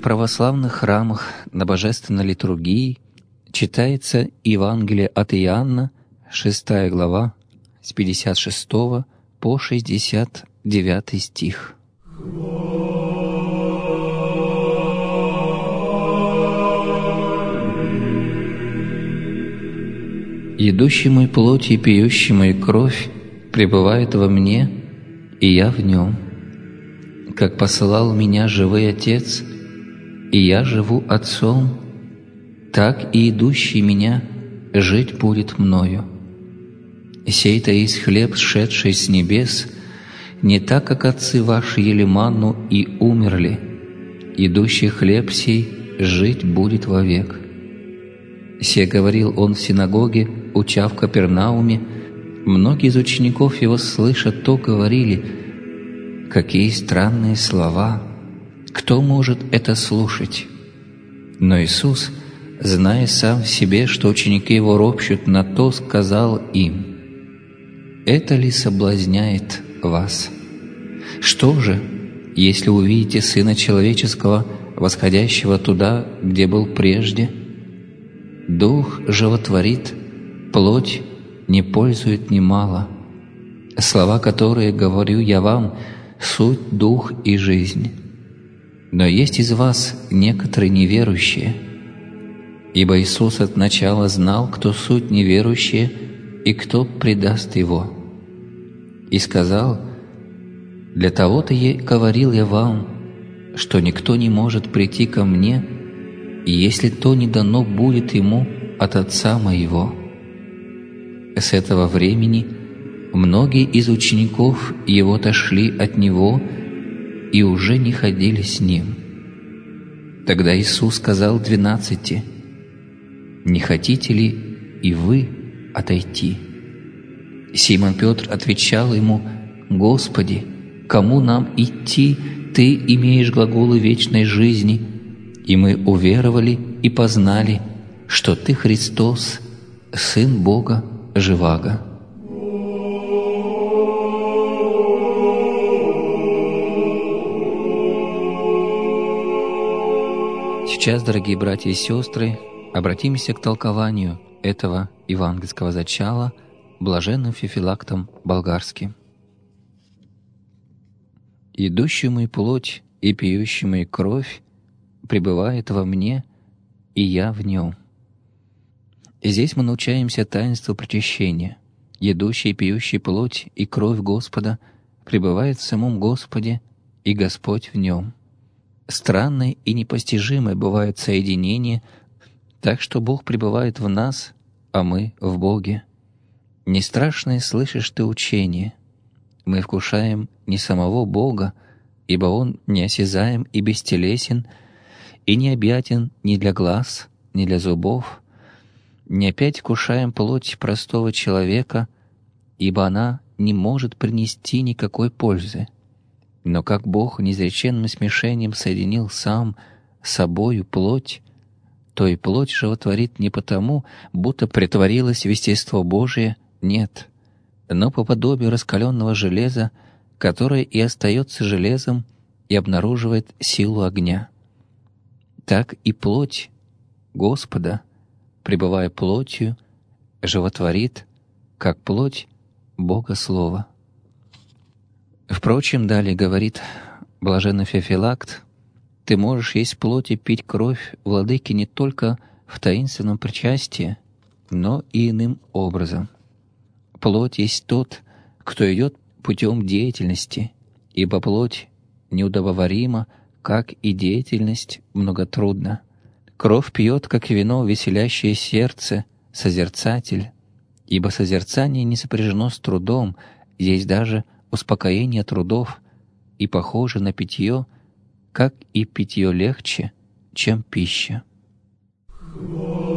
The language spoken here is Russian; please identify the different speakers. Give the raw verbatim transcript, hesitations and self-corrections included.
Speaker 1: православных храмах на божественной литургии читается Евангелие от Иоанна, шестая глава, с пятьдесят шестого по шестьдесят девятый стих. «Едущий мой плоть и пьющий мою кровь пребывает во мне, и я в нем. Как посылал меня живой Отец, и я живу Отцом, так и идущий меня жить будет мною. Сей-то есть хлеб, сшедший с небес, не так, как отцы ваши ели манну и умерли. Идущий хлеб сей жить будет вовек». Се говорил он в синагоге, уча в Капернауме. Многие из учеников его, слыша то, говорили: «Какие странные слова! Кто может это слушать?» Но Иисус, зная сам в себе, что ученики его ропщут на то, сказал им: «Это ли соблазняет вас? Что же, если увидите Сына Человеческого, восходящего туда, где был прежде? Дух животворит, плоть не пользует немало. Слова, которые говорю я вам, суть дух и жизнь. Но есть из вас некоторые неверующие». Ибо Иисус от начала знал, кто суть неверующие и кто предаст Его. И сказал: «Для того-то и говорил я вам, что никто не может прийти ко мне, если то не дано будет ему от Отца моего». С этого времени многие из учеников Его отошли от Него и уже не ходили с Ним. Тогда Иисус сказал двенадцати: «Не хотите ли и вы отойти?» Симон Петр отвечал Ему: «Господи, кому нам идти? Ты имеешь глаголы вечной жизни, и мы уверовали и познали, что Ты Христос, Сын Бога живаго». Сейчас, дорогие братья и сестры, обратимся к толкованию этого евангельского зачала блаженным Феофилактом Болгарским. «Идущий мой плоть и пьющий мою кровь пребывает во мне, и я в нем». И здесь мы научаемся таинству причащения. Едущий и пьющий плоть и кровь Господа пребывает в самом Господе, и Господь в нем. Странное и непостижимое бывает соединение, так что Бог пребывает в нас, а мы в Боге. Не страшное слышишь ты учение. Мы вкушаем не самого Бога, ибо Он неосязаем и бестелесен, и необъятен ни для глаз, ни для зубов. Не опять вкушаем плоть простого человека, ибо она не может принести никакой пользы. Но как Бог неизреченным смешением соединил Сам собою плоть, то и плоть животворит не потому, будто претворилось в естество Божие, нет, но по подобию раскаленного железа, которое и остается железом и обнаруживает силу огня. Так и плоть Господа, пребывая плотью, животворит, как плоть Бога Слова. Впрочем, далее говорит блаженный Феофилакт: «Ты можешь есть плоть и пить кровь Владыки не только в таинственном причастии, но и иным образом. Плоть есть тот, кто идет путем деятельности, ибо плоть неудобоварима, как и деятельность многотрудна. Кровь пьет, как вино, веселящее сердце, созерцатель, ибо созерцание не сопряжено с трудом, есть даже успокоение трудов, и похоже на питье, как и питье легче, чем пища».